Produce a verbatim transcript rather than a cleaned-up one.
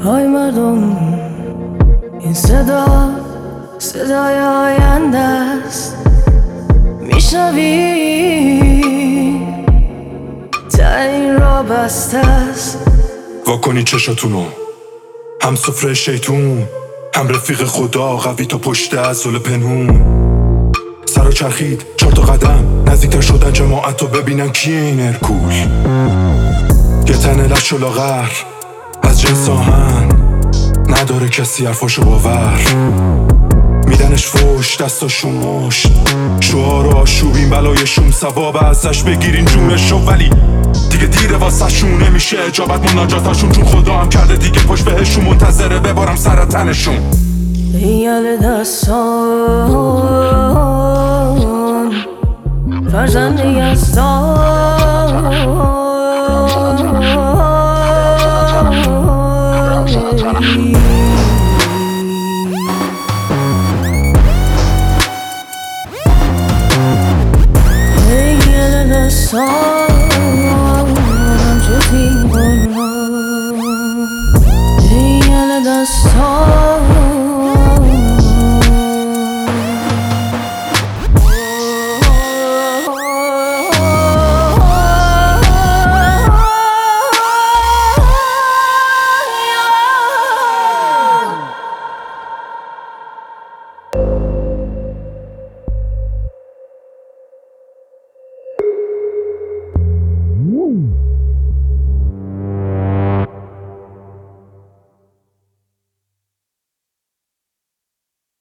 های مردم، این صدا صدای آینده است. میشنوی تا این را بسته است. واکنی چشاتونو، هم سفره شیطون، هم رفیق خدا، قوی تا پشت عضل پنهون. سر و چرخید چهار تا قدم نزدیکتر شدن جماعت رو ببینن کیه این ارکول. یه تن لش و لاغر از جنس آهن، نداره کسی حرفاشو باور. میدنش فوش دستاشون مشت، شعار و آشوبین بلایشون ثواب ازش بگیرین جونشو. ولی دیگه دیره واسه شون، نمیشه اجابت مناجاتاشون، چون خدا هم کرده دیگه پشت بهشون، منتظره ببارم سر تنشون. یال دستان فرزند یزدان